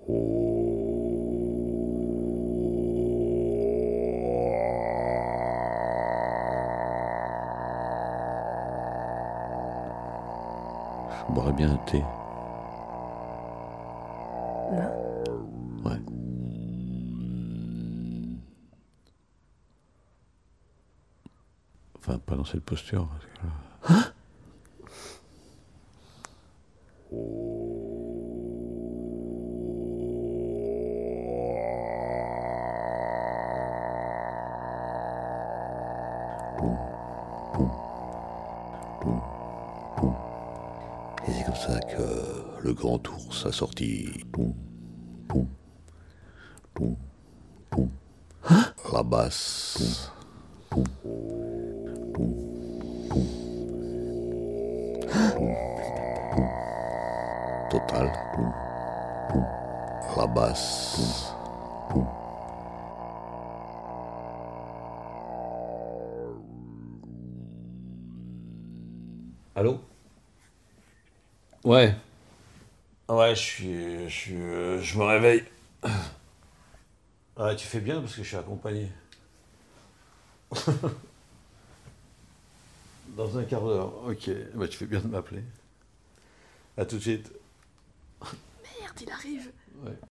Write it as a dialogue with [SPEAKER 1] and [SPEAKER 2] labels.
[SPEAKER 1] Je boirais bien un thé.
[SPEAKER 2] Là?
[SPEAKER 1] Ouais. Enfin, pas dans cette posture. Parce que là... Et c'est comme ça que le grand ours a sorti la basse, totale, la basse.
[SPEAKER 3] Allô? Ouais. Ouais, je me réveille. Ouais, tu fais bien parce que je suis accompagné. Dans un quart d'heure. Ok, bah, tu fais bien de m'appeler. À tout de suite.
[SPEAKER 2] Merde, il arrive.
[SPEAKER 3] Ouais.